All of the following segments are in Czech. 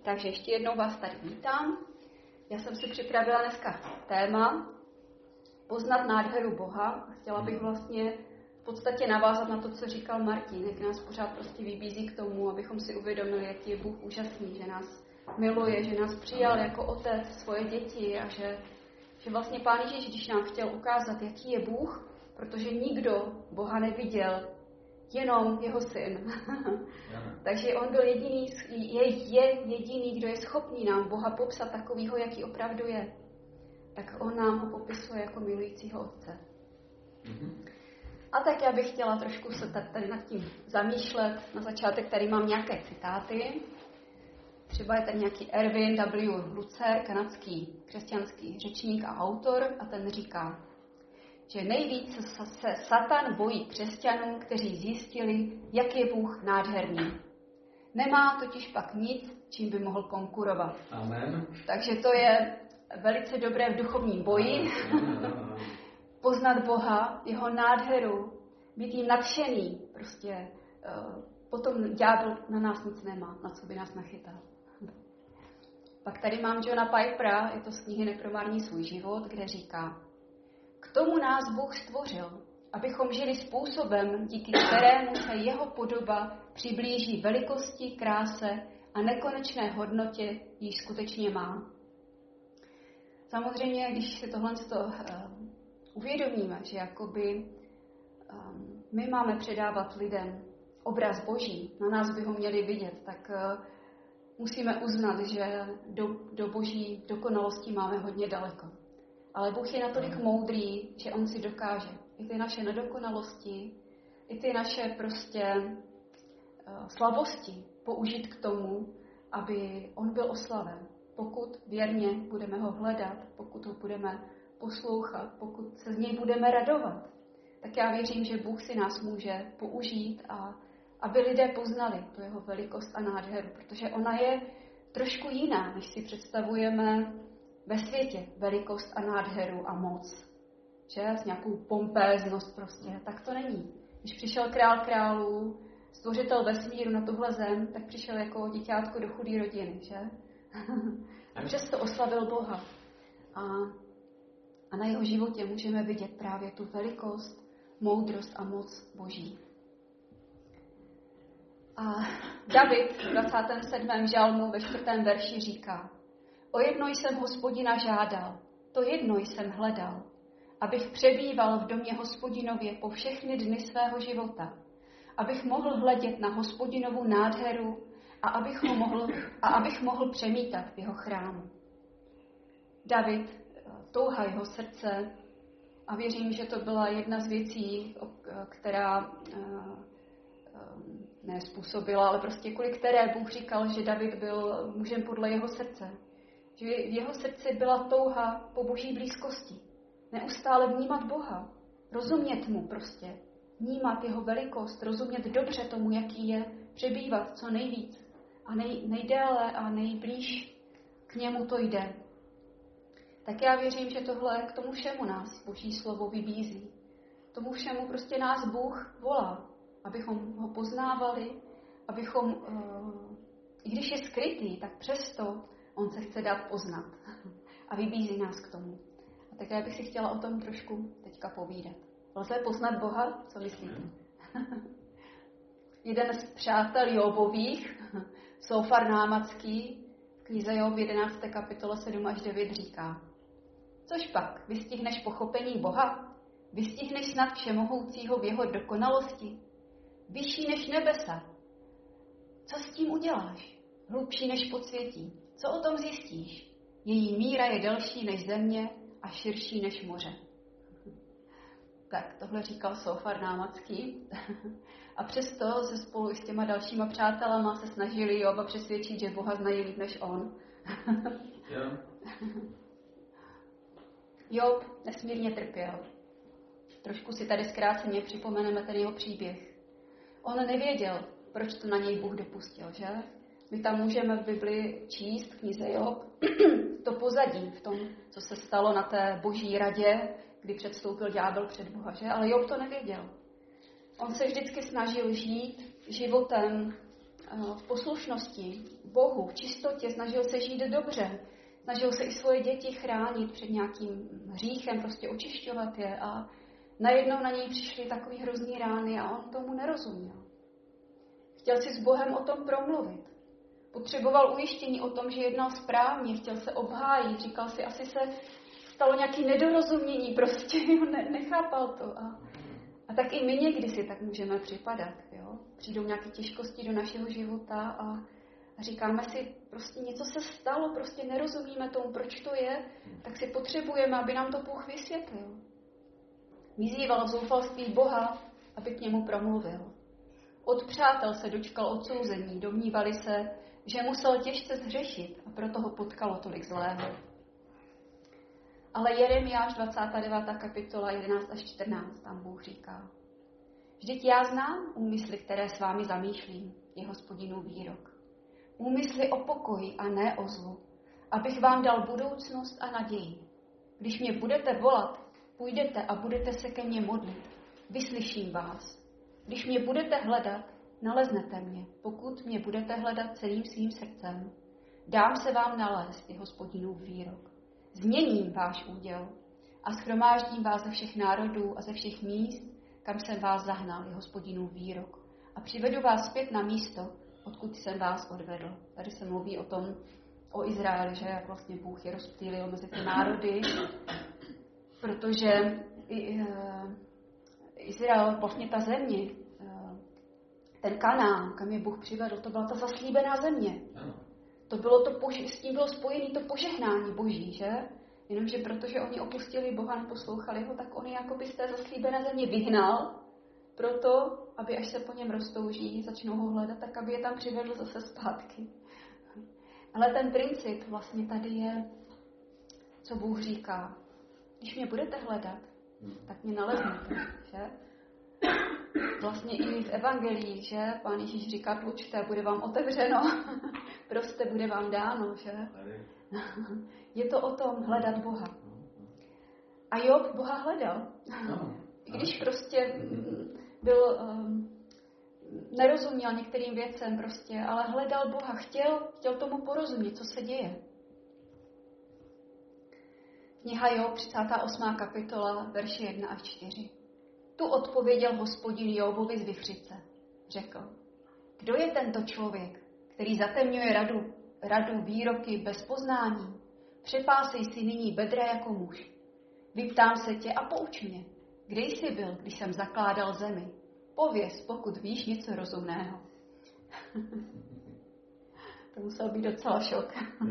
Takže ještě jednou vás tady vítám. Já jsem si připravila dneska téma poznat nádheru Boha. Chtěla bych vlastně v podstatě navázat na to, co říkal Martin, jak nás pořád prostě vybízí k tomu, abychom si uvědomili, jaký je Bůh úžasný, že nás miluje, že nás přijal jako otec svoje děti a že vlastně Pán Ježíš, když nám chtěl ukázat, jaký je Bůh, protože nikdo Boha neviděl, jenom jeho syn. Takže on byl jediný, kdo je schopný nám Boha popsat takovýho, jaký opravdu je. Tak on nám ho popisuje jako milujícího otce. A tak já bych chtěla trošku se tady nad tím zamýšlet. Na začátek tady mám nějaké citáty. Třeba je tady nějaký Erwin W. Lutzer, kanadský křesťanský řečník a autor, a ten říká, že nejvíc se Satan bojí křesťanů, kteří zjistili, jak je Bůh nádherný. Nemá totiž pak nic, čím by mohl konkurovat. Amen. Takže to je velice dobré v duchovním boji. Poznat Boha, jeho nádheru, být jim nadšený. Prostě potom ďábel na nás nic nemá, na co by nás nachytal. Pak tady mám Johna Pipera, je to z knihy Nepromarní svůj život, kde říká, k tomu nás Bůh stvořil, abychom žili způsobem, díky kterému se jeho podoba přiblíží velikosti, kráse a nekonečné hodnotě, již skutečně má. Samozřejmě, když si tohle uvědomíme, že jakoby my máme předávat lidem obraz Boží, na nás by ho měli vidět, tak musíme uznat, že do Boží dokonalosti máme hodně daleko. Ale Bůh je natolik moudrý, že on si dokáže i ty naše nedokonalosti, i ty naše prostě slabosti použít k tomu, aby on byl oslaven. Pokud věrně budeme ho hledat, pokud ho budeme poslouchat, pokud se z něj budeme radovat, tak já věřím, že Bůh si nás může použít a aby lidé poznali tu jeho velikost a nádheru, protože ona je trošku jiná, než si představujeme ve světě velikost a nádheru a moc. Že? S nějakou pompéznost prostě. Tak to není. Když přišel král králů, stvořitel vesmíru na tuhle zem, tak přišel jako děťátko do chudé rodiny. Že? A přesto oslavil Boha. A na jeho životě můžeme vidět právě tu velikost, moudrost a moc Boží. A David v 27. žalmu ve 4. verši říká, o jedno jsem Hospodina žádal, to jedno jsem hledal, abych přebýval v domě Hospodinově po všechny dny svého života, abych mohl hledět na Hospodinovu nádheru a abych mohl přemítat v jeho chrámu. David, touha jeho srdce, a věřím, že to byla jedna z věcí, která nezpůsobila, ale prostě kvůli které Bůh říkal, že David byl mužem podle jeho srdce. Že v jeho srdci byla touha po Boží blízkosti. Neustále vnímat Boha. Rozumět mu prostě. Vnímat jeho velikost. Rozumět dobře tomu, jaký je. Přebývat co nejvíc. A nejdéle a nejblíž k němu to jde. Tak já věřím, že tohle k tomu všemu nás Boží slovo vybízí. Tomu všemu prostě nás Bůh volá. Abychom ho poznávali. Abychom, i když je skrytý, tak přesto on se chce dát poznat a vybízí nás k tomu. A tak já bych si chtěla o tom trošku teďka povídat. Lze poznat Boha? Co myslíte? Jeden z přátel Jobových, Sofar Námatský, v knize Job 11. kapitole 7 až 9 říká, což pak, vystihneš pochopení Boha? Vystihneš snad všemohoucího v jeho dokonalosti? Vyšší než nebesa? Co s tím uděláš? Hlubší než podsvětí? Co o tom zjistíš? Její míra je delší než země a širší než moře. Tak, tohle říkal Sofar Námatský. A přesto se spolu s těma dalšíma přátelama se snažili Joba přesvědčit, že Boha znají líp než on. Job nesmírně trpěl. Trošku si tady zkráceně připomeneme ten jeho příběh. On nevěděl, proč to na něj Bůh dopustil, že? My tam můžeme v Bibli číst v knize Job to pozadí v tom, co se stalo na té Boží radě, kdy předstoupil ďábel před Boha, že? Ale Job to nevěděl. On se vždycky snažil žít životem v poslušnosti Bohu, v čistotě, snažil se žít dobře, snažil se i svoje děti chránit před nějakým hříchem, prostě očišťovat je a najednou na něj přišly takový hrozný rány a on tomu nerozuměl. Chtěl si s Bohem o tom promluvit. Potřeboval ujištění o tom, že jednal správně, chtěl se obhájit, říkal si, asi se stalo nějaké nedorozumění, prostě nechápal to. A tak i my někdy si tak můžeme připadat. Jo? Přijdou nějaké těžkosti do našeho života a říkáme si, prostě něco se stalo, prostě nerozumíme tomu, proč to je, tak si potřebujeme, aby nám to Bůh vysvětlil. Vyzýval v zoufalství Boha, aby k němu promluvil. Od přátel se dočkal odsouzení, domnívali se, že musel těžce zhřešit a proto ho potkalo tolik zlého. Ale Jeremiáš 29. kapitola 11 až 14, tam Bůh říká: Vždyť já znám úmysly, které s vámi zamýšlím, je Hospodinův výrok. Úmysly o pokoji a ne o zlu, abych vám dal budoucnost a naději. Když mě budete volat, půjdete a budete se ke mně modlit. Vyslyším vás. Když mě budete hledat, naleznete mě, pokud mě budete hledat celým svým srdcem. Dám se vám nalézt, je Hospodinův výrok. Změním váš úděl a shromáždím vás ze všech národů a ze všech míst, kam jsem vás zahnal, je Hospodinův výrok. A přivedu vás zpět na místo, odkud jsem vás odvedl. Tady se mluví o tom, o Izraeli, že jak vlastně Bůh je rozptýlil mezi ty národy, protože Izrael, vlastně ta země, ten Kanán, kam je Bůh přivedl, to byla ta zaslíbená země. To bylo s tím bylo spojené to požehnání Boží, že? Jenomže protože oni opustili Boha, neposlouchali ho, tak on je jakoby z té zaslíbené země vyhnal, proto, aby až se po něm roztouží, začnou ho hledat, tak aby je tam přivedl zase zpátky. Ale ten princip vlastně tady je, co Bůh říká. Když mě budete hledat, tak mě naleznete, že? Vlastně i v evangelii, že? Pán Ježíš říká, tlučte, bude vám otevřeno, proste, bude vám dáno, že? Je to o tom hledat Boha. A Job Boha hledal. I když prostě byl, nerozuměl některým věcem prostě, ale hledal Boha, chtěl tomu porozumět, co se děje. Kniha Job, 38. kapitola, verše 1 až 4. Tu odpověděl Hospodin Jobovi z vichřice. Řekl: Kdo je tento člověk, který zatemňuje radu výroky bez poznání? Přepásej si nyní bedra jako muž. Vyptám se tě a pouč mě. Kde jsi byl, když jsem zakládal zemi? Pověz, pokud víš něco rozumného. To musel být docela šok.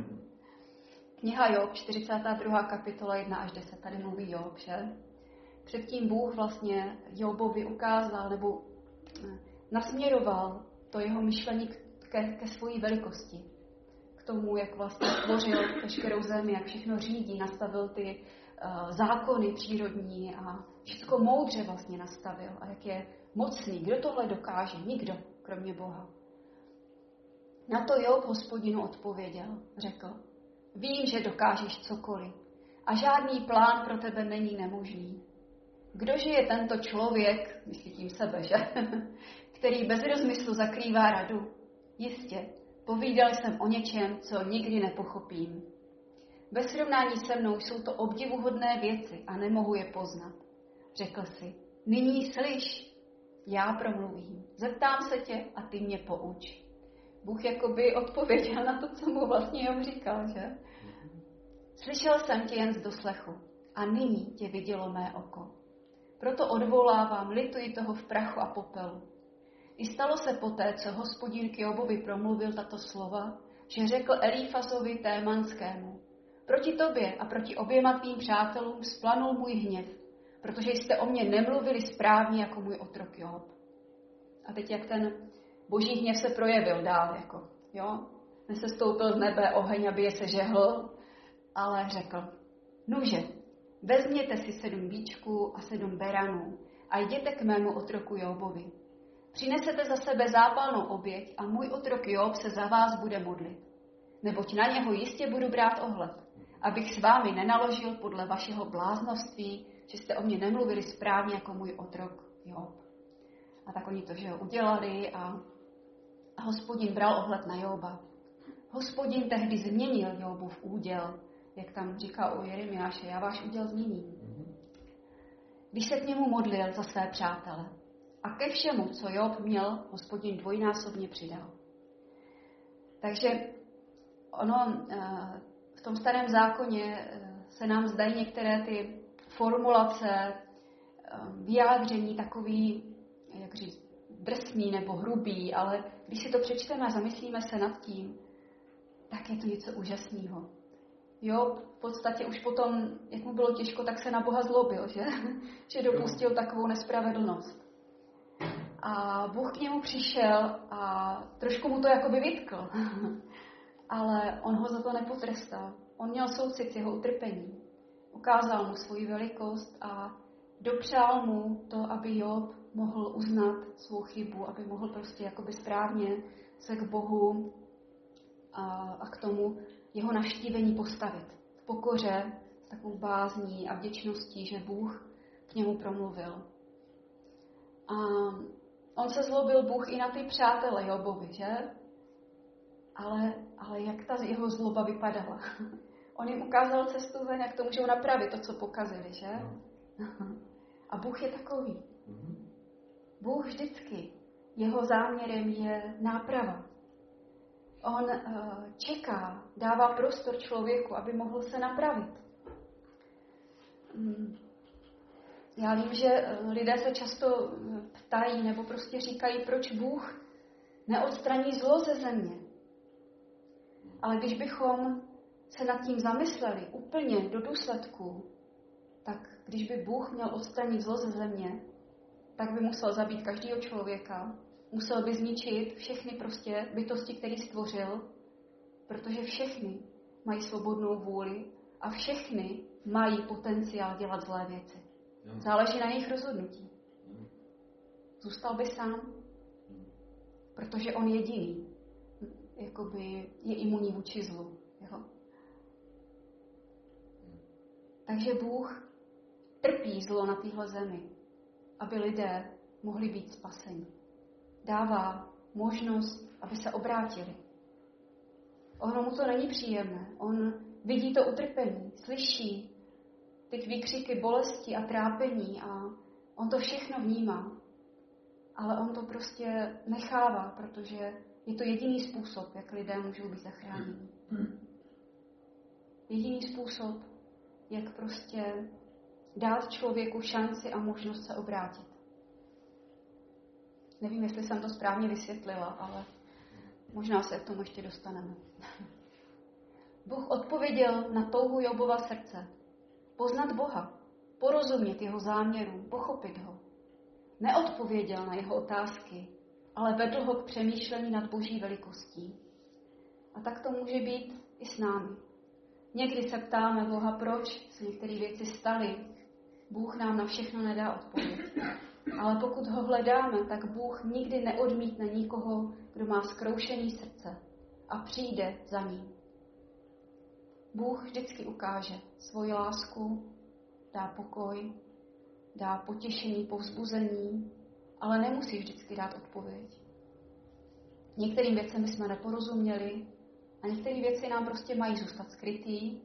Kniha Job, 42. kapitola 1 až 10. Tady mluví Job, že? Předtím Bůh vlastně Jobovi ukázal nebo nasměroval to jeho myšlení ke své velikosti. K tomu, jak vlastně stvořil veškerou zemi, jak všechno řídí, nastavil ty zákony přírodní a všechno moudře vlastně nastavil. A jak je mocný. Kdo tohle dokáže? Nikdo, kromě Boha. Na to Job Hospodinu odpověděl. Řekl: Vím, že dokážeš cokoliv a žádný plán pro tebe není nemožný. Kdože je tento člověk, myslí tím sebe, že? Který bez rozmyslu zakrývá radu? Jistě, povídal jsem o něčem, co nikdy nepochopím. Ve srovnání se mnou jsou to obdivuhodné věci a nemohu je poznat. Řekl si: Nyní slyš, já promluvím. Zeptám se tě a ty mě pouč. Bůh jakoby odpověděl na to, co mu vlastně Job říkal, že? Slyšel jsem tě jen z doslechu a nyní tě vidělo mé oko. Proto odvolávám, lituji toho v prachu a popelu. I stalo se poté, co Hospodin k Jobovi promluvil tato slova, že řekl Elífazovi Témanskému: Proti tobě a proti oběma tvým přátelům splanul můj hněv, protože jste o mě nemluvili správně jako můj otrok Job. A teď jak ten boží hněv se projevil dál, jako, jo? Nesestoupil z nebe oheň, aby je sežehl, ale řekl: Nuže, vezměte si 7 víčků a 7 beranů a jděte k mému otroku Jobovi. Přinesete za sebe zápalnou oběť a můj otrok Job se za vás bude modlit. Neboť na něho jistě budu brát ohled, abych s vámi nenaložil podle vašeho bláznoství, že jste o mě nemluvili správně jako můj otrok Job. A tak oni to, že ho udělali a Hospodin bral ohled na Joba. Hospodin tehdy změnil Jobův úděl, jak tam říká u Jeremiáše, já váš úděl změním. Když se k němu modlil za své přátele. A ke všemu, co Job měl, Hospodin dvojnásobně přidal. Takže ono v tom starém zákoně se nám zdají některé ty formulace, vyjádření takový, jak říct, drsný nebo hrubý, ale když si to přečteme a zamyslíme se nad tím, tak je to něco úžasného. Job v podstatě už potom, jak mu bylo těžko, tak se na Boha zlobil, že dopustil takovou nespravedlnost. A Bůh k němu přišel a trošku mu to jakoby vytkl. Ale on ho za to nepotrestal. On měl soucit s jeho utrpením. Ukázal mu svoji velikost a dopřál mu to, aby Job mohl uznat svou chybu, aby mohl prostě jakoby správně se k Bohu a k tomu jeho navštívení postavit. V pokoře, s takovou bázní a vděčností, že Bůh k němu promluvil. A on se zlobil Bůh i na ty přátele Jobovi, že? Ale jak ta jeho zloba vypadala? On jim ukázal cestu ven, jak to můžou napravit, to, co pokazili, že? A Bůh je takový. Bůh vždycky, jeho záměrem je náprava. On čeká, dává prostor člověku, aby mohl se napravit. Já vím, že lidé se často ptají nebo prostě říkají, proč Bůh neodstraní zlo ze země. Ale když bychom se nad tím zamysleli úplně do důsledku, tak když by Bůh měl odstranit zlo ze země, tak by musel zabít každého člověka, musel by zničit všechny prostě bytosti, které stvořil, protože všechny mají svobodnou vůli a všechny mají potenciál dělat zlé věci. Záleží na jejich rozhodnutí. Zůstal by sám, protože on jediný jakoby je imunní vůči zlu. Jo? Takže Bůh trpí zlo na téhle zemi, aby lidé mohli být spaseni. Dává možnost, aby se obrátili. Ono mu to není příjemné. On vidí to utrpení, slyší ty výkřiky bolesti a trápení a on to všechno vnímá. Ale on to prostě nechává, protože je to jediný způsob, jak lidé můžou být zachráněni. Jediný způsob, jak prostě dát člověku šanci a možnost se obrátit. Nevím, jestli jsem to správně vysvětlila, ale možná se k tomu ještě dostaneme. Bůh odpověděl na touhu Jobova srdce. Poznat Boha, porozumět jeho záměru, pochopit ho. Neodpověděl na jeho otázky, ale vedl ho k přemýšlení nad Boží velikostí. A tak to může být i s námi. Někdy se ptáme Boha, proč se některé věci staly. Bůh nám na všechno nedá odpověď. Ale pokud ho hledáme, tak Bůh nikdy neodmítne nikoho, kdo má zkroušený srdce a přijde za ním. Bůh vždycky ukáže svoji lásku, dá pokoj, dá potěšení, povzbuzení, ale nemusí vždycky dát odpověď. Některým věcem jsme neporozuměli a některé věci nám prostě mají zůstat skrytý,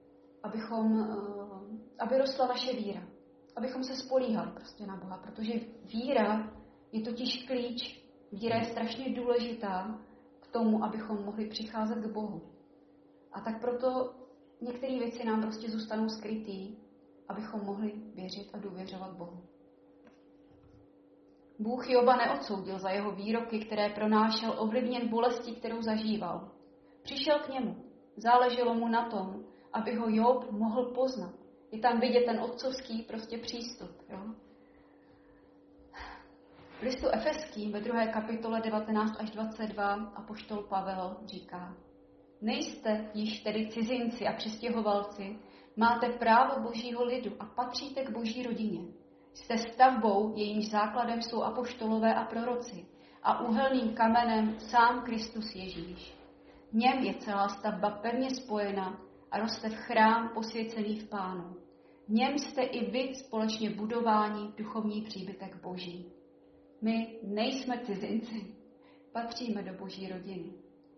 aby rostla naše víra. Abychom se spolíhali prostě na Boha, protože víra je totiž klíč. Víra je strašně důležitá k tomu, abychom mohli přicházet k Bohu. A tak proto některé věci nám prostě zůstanou skrytý, abychom mohli věřit a důvěřovat Bohu. Bůh Joba neodsoudil za jeho výroky, které pronášel, ovlivněn bolestí, kterou zažíval. Přišel k němu. Záleželo mu na tom, aby ho Job mohl poznat. Je tam vidět ten otcovský prostě přístup. Jo? V listu Efeským ve 2. kapitole 19 až 22 apoštol Pavel říká: Nejste již tedy cizinci a přistěhovalci, máte právo Božího lidu a patříte k Boží rodině. Jste stavbou, jejímž základem jsou apoštolové a proroci a úhelným kamenem sám Kristus Ježíš. V něm je celá stavba pevně spojena a roste v chrám posvěcený v Pánu. V něm jste i vy společně budováni v duchovní příbytek Boží. My nejsme cizinci. Patříme do Boží rodiny.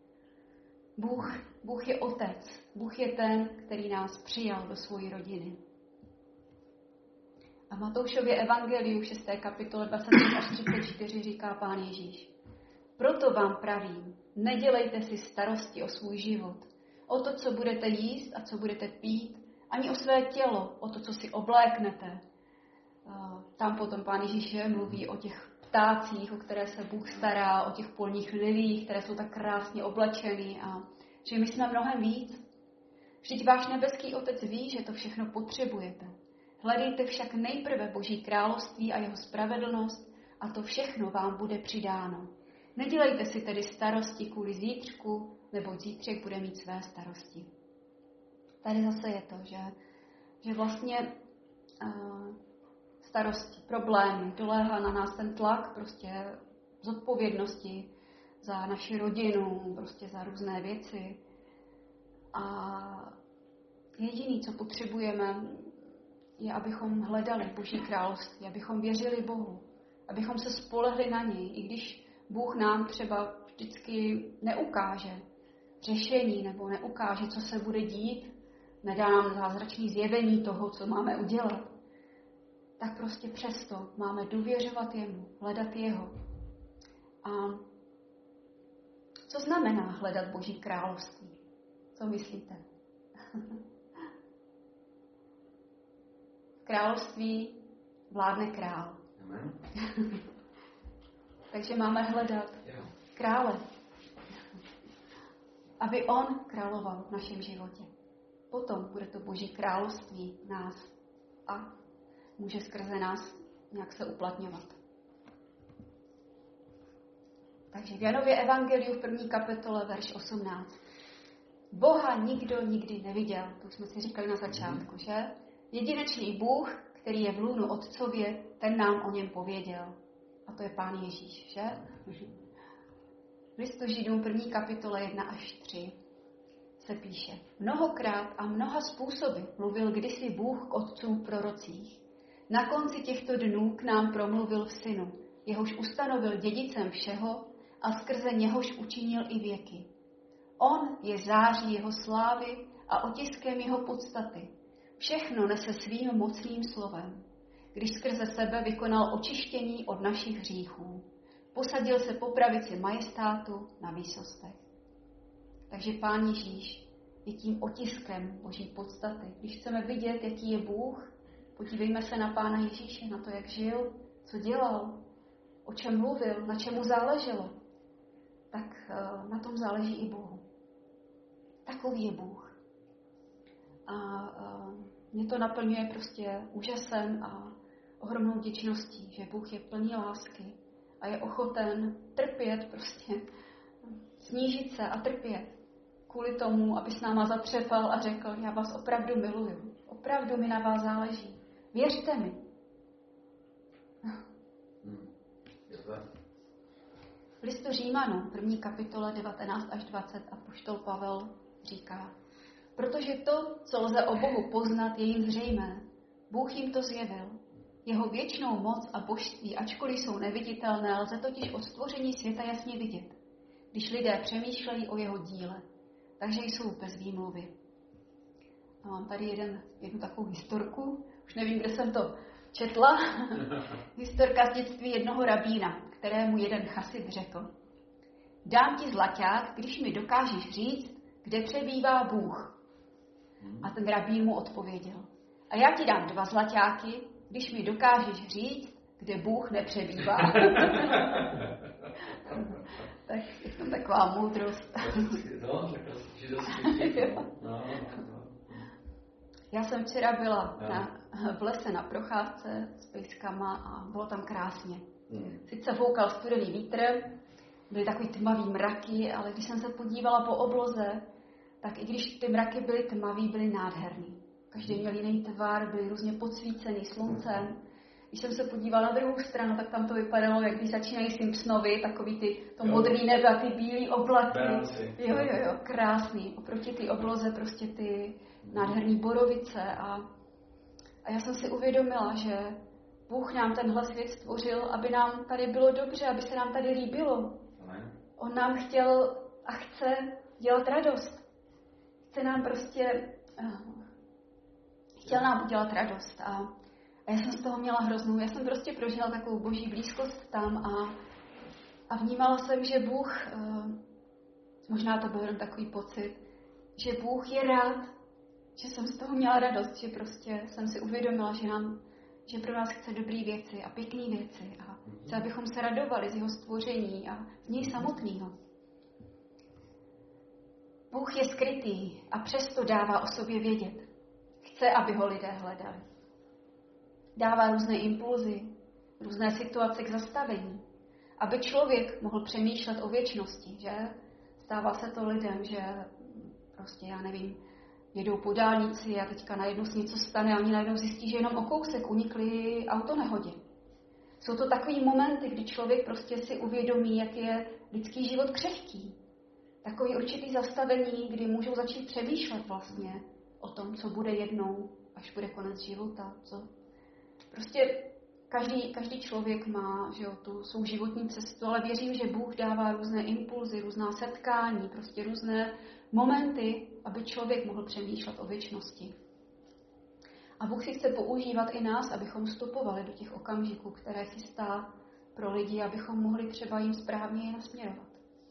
Bůh je otec. Bůh je ten, který nás přijal do své rodiny. A v Matoušově evangeliu 6. kapitole 23 až 34 říká Pán Ježíš: Proto vám pravím, nedělejte si starosti o svůj život, o to, co budete jíst a co budete pít, ani o své tělo, o to, co si obléknete. Tam potom Pán Ježíš mluví o těch ptácích, o které se Bůh stará, o těch polních lilích, které jsou tak krásně oblečeny, a že my jsme mnohem víc. Vždyť váš nebeský Otec ví, že to všechno potřebujete. Hledejte však nejprve Boží království a jeho spravedlnost a to všechno vám bude přidáno. Nedělejte si tedy starosti kvůli zítřku, nebo zítřek bude mít své starosti. Tady zase je to, že vlastně starosti, problémy, doléhá na nás ten tlak prostě zodpovědnosti za naši rodinu, prostě za různé věci. A jediné, co potřebujeme, je, abychom hledali Boží království, abychom věřili Bohu, abychom se spolehli na něj, i když Bůh nám třeba vždycky neukáže řešení nebo neukáže, co se bude dít, nedá nám zázračné zjevení toho, co máme udělat, tak prostě přesto máme důvěřovat jemu, hledat jeho. A co znamená hledat Boží království? Co myslíte? V království vládne král. Amen. Takže máme hledat krále, aby on královal v našem životě. Potom bude to Boží království nás a může skrze nás nějak se uplatňovat. Takže v Janově evangeliu v 1. kapitole, verš 18. Boha nikdo nikdy neviděl. To jsme si říkali na začátku, že? Jedinečný Bůh, který je v lůnu Otcově, ten nám o něm pověděl. A to je Pán Ježíš, že? V listu Židům 1. kapitole 1 až 3 se píše: Mnohokrát a mnoha způsoby mluvil kdysi Bůh k otcům v prorocích. Na konci těchto dnů k nám promluvil v Synu, jehož ustanovil dědicem všeho a skrze něhož učinil i věky. On je září jeho slávy a otiskem jeho podstaty. Všechno nese svým mocným slovem, když skrze sebe vykonal očištění od našich hříchů. Posadil se po pravici majestátu na výsostech. Takže Pán Ježíš je tím otiskem Boží podstaty. Když chceme vidět, jaký je Bůh, podívejme se na Pána Ježíše, na to, jak žil, co dělal, o čem mluvil, na čemu záleželo. Tak na tom záleží i Bohu. Takový je Bůh. A mě to naplňuje prostě úžasem a ohromnou vděčností, že Bůh je plný lásky a je ochoten trpět prostě, snížit se a trpět kvůli tomu, aby s náma zatřepal a řekl: já vás opravdu miluju, opravdu mi na vás záleží, věřte mi. V listu Římanům, 1. kapitole 19 až 20, apoštol Pavel říká: protože to, co lze o Bohu poznat, je jim zřejmé. Bůh jim to zjevil. Jeho věčnou moc a božství, ačkoliv jsou neviditelné, lze totiž od stvoření světa jasně vidět, když lidé přemýšlejí o jeho díle. Takže jsou bez výmluvy. A mám tady jednu takovou historku, už nevím, kde jsem to četla. Historka z dětství jednoho rabína, kterému jeden chasid řekl: dám ti zlaťák, když mi dokážeš říct, kde přebývá Bůh. A ten rabín mu odpověděl: a já ti dám 2 zlaťáky, když mi dokážeš říct, kde Bůh nepřebývá. Tak je to taková moudrost. Já jsem včera byla v lese na procházce s pejskama a bylo tam krásně. Sice foukal studený vítr, byly takový tmavý mraky, ale když jsem se podívala po obloze, tak i když ty mraky byly tmavý, byly nádherný. Každý měl jiný tvar, byly různě podsvícený sluncem. Když jsem se podívala na druhou stranu, tak tam to vypadalo, jak když začínají Simpsonovi, takový to modrý nebe a ty bílý oblaky. Jo, krásný. Oproti ty obloze prostě ty nádherný borovice. A já jsem si uvědomila, že Bůh nám tenhle svět stvořil, aby nám tady bylo dobře, aby se nám tady líbilo. On nám chtěl a chce dělat radost. Chtěl nám udělat radost. A já jsem z toho měla hroznou. Já jsem prostě prožila takovou boží blízkost tam a vnímala jsem, že Bůh, možná to byl jen takový pocit, že Bůh je rád, že jsem z toho měla radost, že prostě jsem si uvědomila, že pro nás chce dobrý věci a pěkný věci a chce, abychom se radovali z jeho stvoření a z něj samotného. Bůh je skrytý a přesto dává o sobě vědět. Chce, aby ho lidé hledali. Dává různé impulzy, různé situace k zastavení, aby člověk mohl přemýšlet o věčnosti, že? Stává se to lidem, že prostě, já nevím, jedou po dálnici a teďka najednou se něco stane a oni najednou zjistí, že jenom o kousek unikli autonehodě. Jsou to takový momenty, kdy člověk prostě si uvědomí, jak je lidský život křehký. Takový určitý zastavení, kdy můžou začít přemýšlet vlastně o tom, co bude jednou, až bude konec života. Prostě každý člověk má, že jo, tu svou životní cestu, ale věřím, že Bůh dává různé impulzy, různá setkání, prostě různé momenty, aby člověk mohl přemýšlet o věčnosti. A Bůh si chce používat i nás, abychom vstupovali do těch okamžiků, které chystá pro lidi, abychom mohli třeba jim správně je nasměrovat.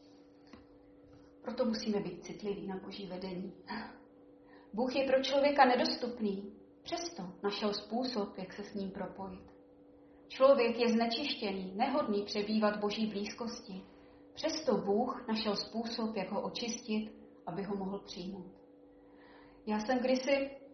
Proto musíme být citliví na boží vedení. Bůh je pro člověka nedostupný, přesto našel způsob, jak se s ním propojit. Člověk je znečištěný, nehodný přebývat boží blízkosti. Přesto Bůh našel způsob, jak ho očistit, aby ho mohl přijmout. Já jsem když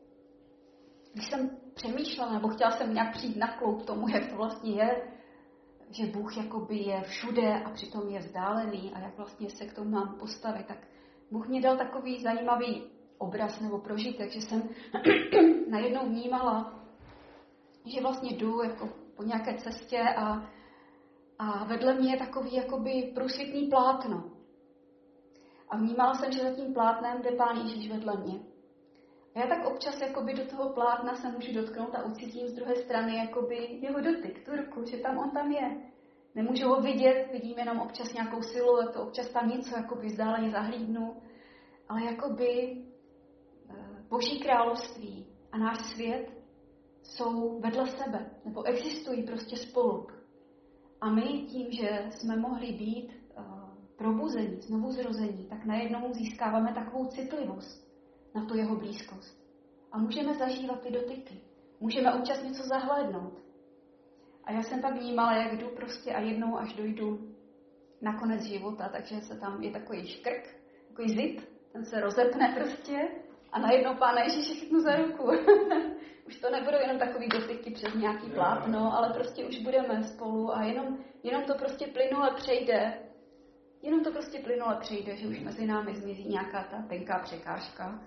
jsem přemýšlela, nebo chtěla jsem nějak přijít na kloub tomu, jak to vlastně je, že Bůh jakoby je všude a přitom je vzdálený a jak vlastně se k tomu mám postavit, tak Bůh mě dal takový zajímavý obraz nebo prožitek, že jsem najednou vnímala, že vlastně jdu jako po nějaké cestě a vedle mě je takový jakoby průsvitný plátno. A vnímala jsem, že za tím plátnem jde Pán Ježíš vedle mě. A já tak občas jakoby do toho plátna se můžu dotknout a ucítím z druhé strany jakoby jeho dotyk, tu ruku, že tam on tam je. Nemůžu ho vidět, vidím jenom občas nějakou siluetu, občas tam něco jakoby vzdáleně zahlídnu, ale jakoby Boží království a náš svět jsou vedle sebe, nebo existují prostě spolu. A my tím, že jsme mohli být probuzení, znovuzrození, tak najednou získáváme takovou citlivost na tu jeho blízkost. A můžeme zažívat ty dotyky. Můžeme občas něco zahlédnout. A já jsem pak vnímala, jak jdu prostě a jednou až dojdu na konec života, takže se tam je takový škrk, takový zip, ten se rozepne prostě a najednou Pána Ježíše chytnu za ruku. Už to nebudou jenom takový dotyky přes nějaký plátno, ale prostě už budeme spolu a jenom to prostě plynule přejde. Jenom to prostě plynule přejde, že už mezi námi zmizí nějaká ta tenká překážka.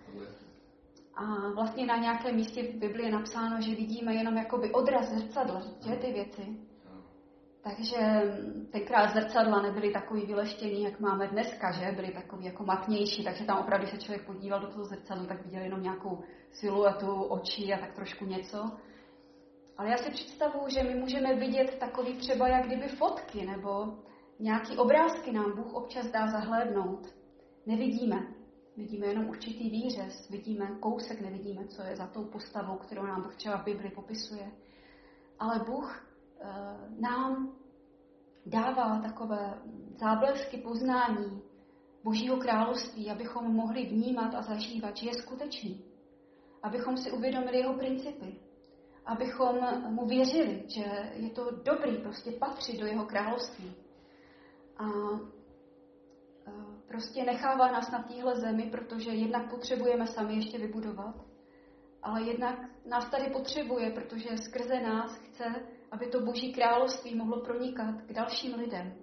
A vlastně na nějakém místě v Biblii je napsáno, že vidíme jenom jakoby odraz zrcadla, že ty věci. Takže tenkrát zrcadla nebyly takový vyleštěný, jak máme dneska, že? Byly takový jako matnější, takže tam opravdu, když se člověk podíval do toho zrcadla, tak viděl jenom nějakou siluetu, oči a tak trošku něco. Ale já si představuju, že my můžeme vidět takový třeba jak kdyby fotky, nebo nějaký obrázky nám Bůh občas dá zahlédnout. Nevidíme. Vidíme jenom určitý výřez, vidíme kousek, nevidíme, co je za tou postavou, kterou nám Bůh třeba v Bibli popisuje. Ale Bůh nám dává takové záblesky poznání Božího království, abychom mohli vnímat a zažívat, že je skutečný. Abychom si uvědomili jeho principy. Abychom mu věřili, že je to dobrý prostě patřit do jeho království. A prostě nechává nás na téhle zemi, protože jednak potřebujeme sami ještě vybudovat, ale jednak nás tady potřebuje, protože skrze nás chce, aby to Boží království mohlo pronikat k dalším lidem.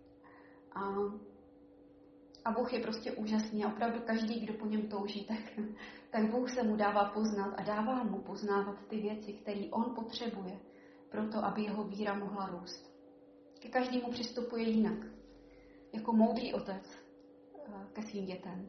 A Bůh je prostě úžasný a opravdu každý, kdo po něm touží, tak Bůh se mu dává poznat a dává mu poznávat ty věci, které on potřebuje, proto aby jeho víra mohla růst. Ke každému přistupuje jinak, jako moudrý otec ke svým dětem.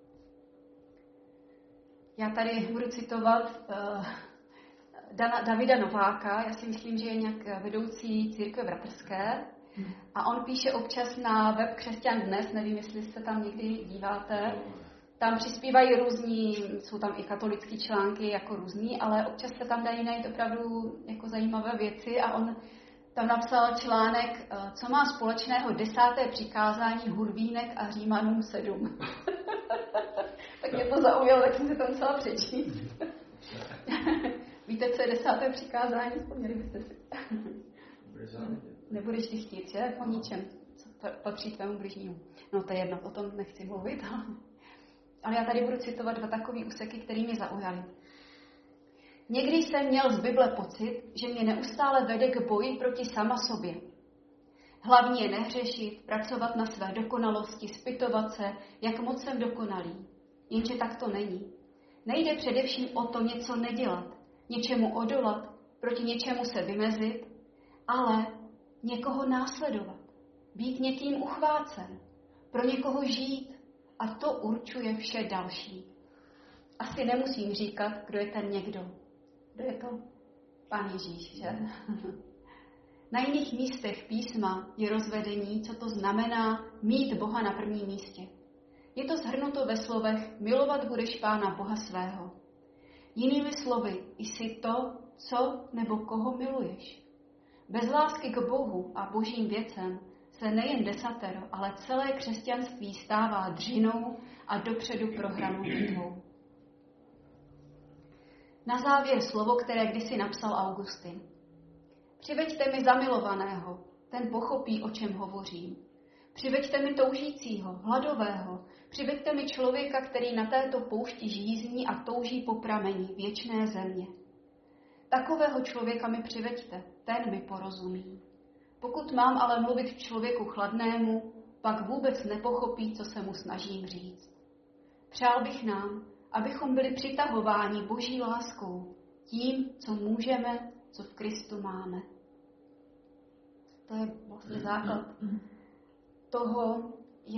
Já tady budu citovat Davida Nováka, já si myslím, že je nějak vedoucí církve bratrské A on píše občas na web Křesťan dnes, nevím, jestli se tam někdy díváte. Tam přispívají různí, jsou tam i katolické články jako různý, ale občas se tam dají najít opravdu jako zajímavé věci a on tam napsal článek, co má společného 10. přikázání Hurvínek a Římanům 7. Tak mě to zaujalo, tak jsem si to musela přečíst. Víte, co je 10. přikázání? Vzpomněli byste si. Nebudeš si chtít, že? O ničem, co patří tvému bližnímu. No to je jedno, o tom nechci mluvit. Ale já tady budu citovat 2 takové úseky, které mě zaujaly. Někdy jsem měl z Bible pocit, že mě neustále vede k boji proti sama sobě. Hlavní je nehřešit, pracovat na své dokonalosti, zpytovat se, jak moc jsem dokonalý. Jenže tak to není. Nejde především o to něco nedělat, něčemu odolat, proti něčemu se vymezit, ale někoho následovat, být někým uchvácen, pro někoho žít a to určuje vše další. Asi nemusím říkat, kdo je ten někdo. Kdo je to? Pán Ježíš, že? Na jiných místech písma je rozvedení, co to znamená mít Boha na prvním místě. Je to shrnuto ve slovech milovat budeš Pána Boha svého. Jinými slovy, jsi to, co nebo koho miluješ. Bez lásky k Bohu a božím věcem se nejen 10, ale celé křesťanství stává dřinou a dopředu prohranou bitvou. Na závěr slovo, které kdysi napsal Augustin. Přiveďte mi zamilovaného, ten pochopí, o čem hovořím. Přiveďte mi toužícího, hladového, přiveďte mi člověka, který na této poušti žízní a touží po prameni věčné země. Takového člověka mi přiveďte, ten mi porozumí. Pokud mám ale mluvit k člověku chladnému, pak vůbec nepochopí, co se mu snažím říct. Přál bych nám, abychom byli přitahováni Boží láskou, tím, co můžeme, co v Kristu máme. To je vlastně základ toho,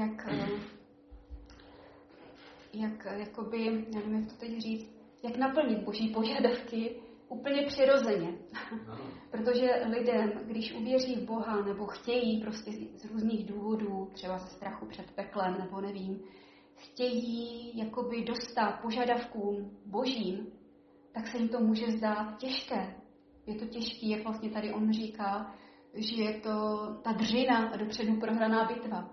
jakoby, nevím, jak to teď říct, jak naplnit Boží požadavky úplně přirozeně. Protože lidem, když uvěří v Boha nebo chtějí prostě z různých důvodů, třeba ze strachu před peklem nebo nevím, chtějí jakoby dostat požadavkům Božím, tak se jim to může zdát těžké. Je to těžký, jak vlastně tady on říká, že je to ta dřina a dopředu prohraná bitva.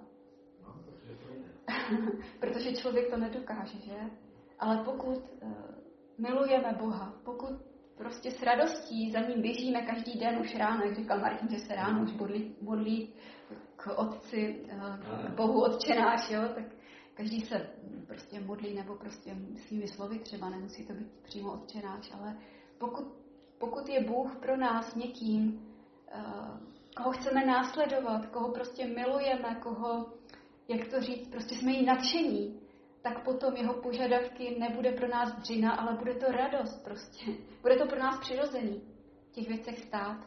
Protože člověk to nedokáže, že? Ale pokud milujeme Boha, pokud prostě s radostí za ním běžíme každý den už ráno, jak říkal Martin, že se ráno už modlí k Otci, k Bohu Otčenáš, jo, tak každý se prostě modlí nebo prostě svými slovy třeba, nemusí to být přímo Otčenáš, ale pokud je Bůh pro nás někým, koho chceme následovat, koho prostě milujeme, koho, jak to říct, prostě jsme jí nadšení, tak potom jeho požadavky nebude pro nás dřina, ale bude to radost prostě. Bude to pro nás přirozený v těch věcech stát.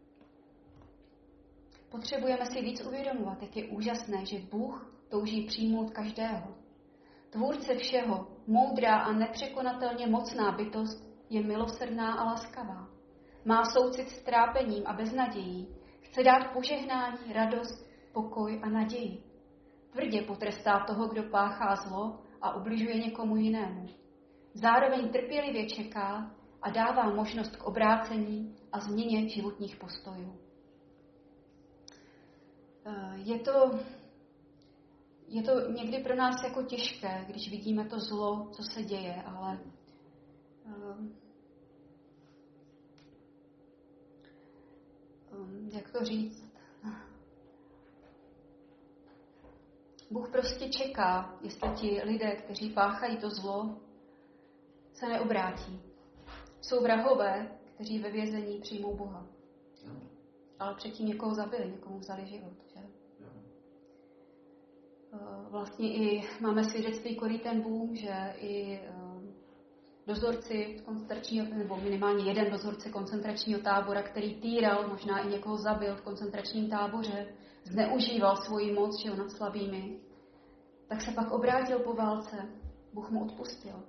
Potřebujeme si víc uvědomovat, jak je úžasné, že Bůh touží přijmout každého. Tvůrce všeho, moudrá a nepřekonatelně mocná bytost, je milosrdná a laskavá. Má soucit s trápením a beznadějí. Chce dát požehnání, radost, pokoj a naději. Tvrdě potrestá toho, kdo páchá zlo a ubližuje někomu jinému. Zároveň trpělivě čeká a dává možnost k obrácení a změně životních postojů. Je to někdy pro nás jako těžké, když vidíme to zlo, co se děje, ale jak to říct? Bůh prostě čeká, jestli ti lidé, kteří páchají to zlo, se neobrátí. Jsou vrahové, kteří ve vězení přijmou Boha. Ale předtím někoho zabili, někomu vzali život. Že? Vlastně i máme svědectví Corrie ten Boom, že i dozorci koncentračního, nebo minimálně jeden dozorce koncentračního tábora, který týral, možná i někoho zabil v koncentračním táboře, zneužíval svoji moc, že nad slabými, tak se pak obrátil po válce. Bůh mu odpustil.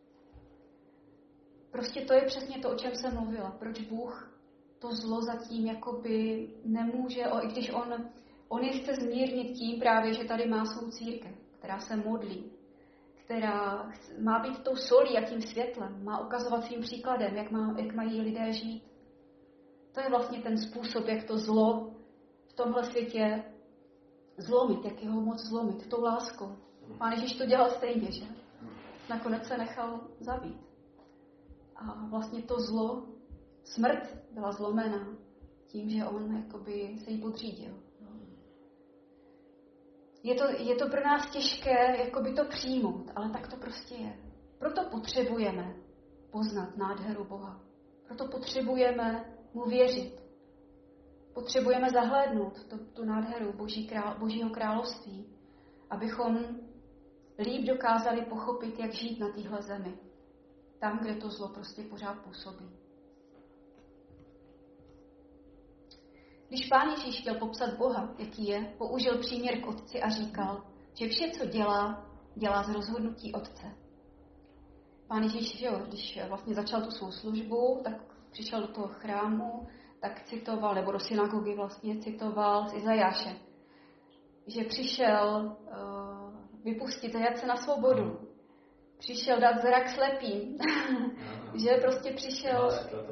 Prostě to je přesně to, o čem jsem mluvila. Proč Bůh to zlo zatím jakoby nemůže, i když on On je chce zmírnit tím právě, že tady má svou církev, která se modlí, která má být tou solí a tím světlem, má ukazovat svým příkladem, jak mají lidé žít. To je vlastně ten způsob, jak to zlo v tomhle světě zlomit, jak jeho moc zlomit, tou láskou. Pán Ježíš to dělal stejně, že? Nakonec se nechal zabít. A vlastně to zlo, smrt byla zlomená tím, že on jakoby se jí podřídil. Je to pro nás těžké jakoby to přijmout, ale tak to prostě je. Proto potřebujeme poznat nádheru Boha. Proto potřebujeme mu věřit. Potřebujeme zahlédnout tu nádheru Božího království, abychom líp dokázali pochopit, jak žít na téhle zemi. Tam, kde to zlo prostě pořád působí. Když Pán Ježíš chtěl popsat Boha, jaký je, použil příměr k Otci a říkal, že vše, co dělá z rozhodnutí Otce. Pán Ježíš, když vlastně začal tu svou službu, tak přišel do toho chrámu, tak citoval, nebo do synagogy vlastně citoval z Izajáše, že přišel vypustit zajatce na svobodu. Přišel dát zrak slepým. Že prostě přišel...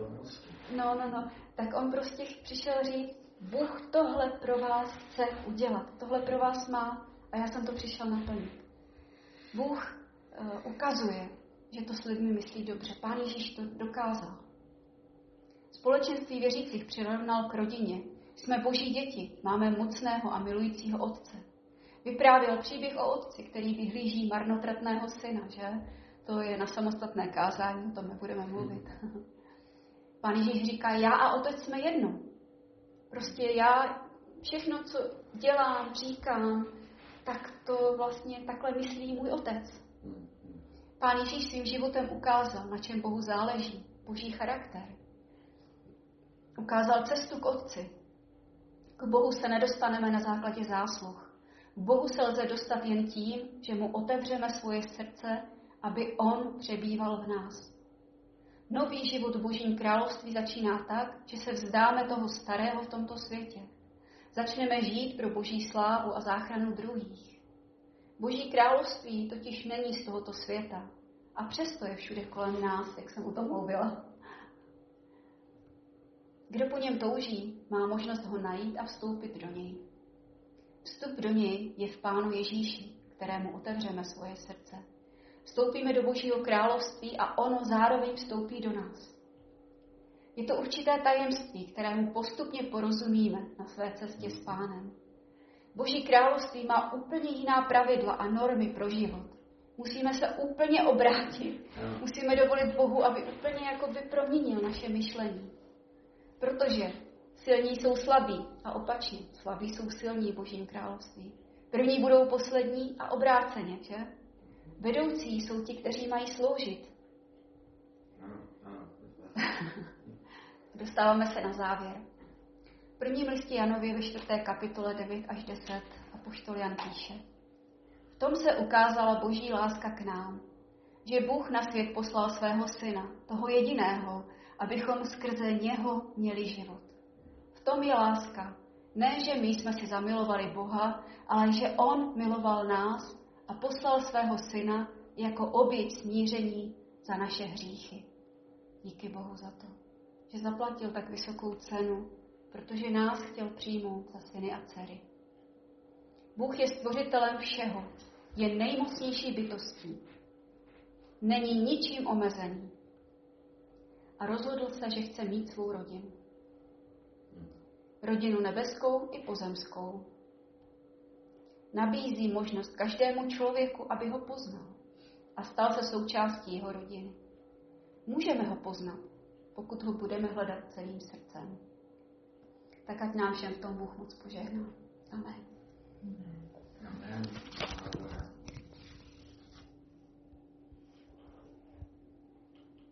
Tak on prostě přišel říct, Bůh tohle pro vás chce udělat. Tohle pro vás má a já jsem to přišel naplnit. Bůh ukazuje, že to s lidmi myslí dobře. Pán Ježíš to dokázal. Společenství věřících přirovnal k rodině. Jsme Boží děti, máme mocného a milujícího Otce. Vyprávěl příběh o otci, který vyhlíží marnotratného syna, že? To je na samostatné kázání, o tom nebudeme mluvit. Pán Ježíš říká, já a Otec jsme jedno. Prostě já všechno, co dělám, říkám, tak to vlastně takhle myslí můj Otec. Pán Ježíš svým životem ukázal, na čem Bohu záleží, Boží charakter. Ukázal cestu k Otci. K Bohu se nedostaneme na základě zásluh. K Bohu se lze dostat jen tím, že mu otevřeme svoje srdce, aby on přebýval v nás. Nový život v Božím království začíná tak, že se vzdáme toho starého v tomto světě. Začneme žít pro Boží slávu a záchranu druhých. Boží království totiž není z tohoto světa a přesto je všude kolem nás, jak jsem o tom mluvila. Kdo po něm touží, má možnost ho najít a vstoupit do něj. Vstup do něj je v Pánu Ježíši, kterému otevřeme svoje srdce. Vstoupíme do Božího království a ono zároveň vstoupí do nás. Je to určité tajemství, kterému postupně porozumíme na své cestě s Pánem. Boží království má úplně jiná pravidla a normy pro život. Musíme se úplně obrátit. Musíme dovolit Bohu, aby úplně jakoby proměnil naše myšlení. Protože silní jsou slabí a opačně, slabí jsou silní v Božím království. První budou poslední a obráceně, že? Vedoucí jsou ti, kteří mají sloužit. Dostáváme se na závěr. V prvním listě Janově ve 4. kapitole 9 až 10 apoštol Jan píše. V tom se ukázala Boží láska k nám, že Bůh na svět poslal svého syna, toho jediného, abychom skrze něho měli život. V tom je láska. Ne, že my jsme si zamilovali Boha, ale že on miloval nás a poslal svého syna jako oběť smíření za naše hříchy. Díky Bohu za to, že zaplatil tak vysokou cenu, protože nás chtěl přijmout za syny a dcery. Bůh je stvořitelem všeho, je nejmocnější bytostí. Není ničím omezený. A rozhodl se, že chce mít svou rodinu. Rodinu nebeskou i pozemskou. Nabízí možnost každému člověku, aby ho poznal a stal se součástí jeho rodiny. Můžeme ho poznat, pokud ho budeme hledat celým srdcem. Tak ať nám všem v tom Bůh moc požehná.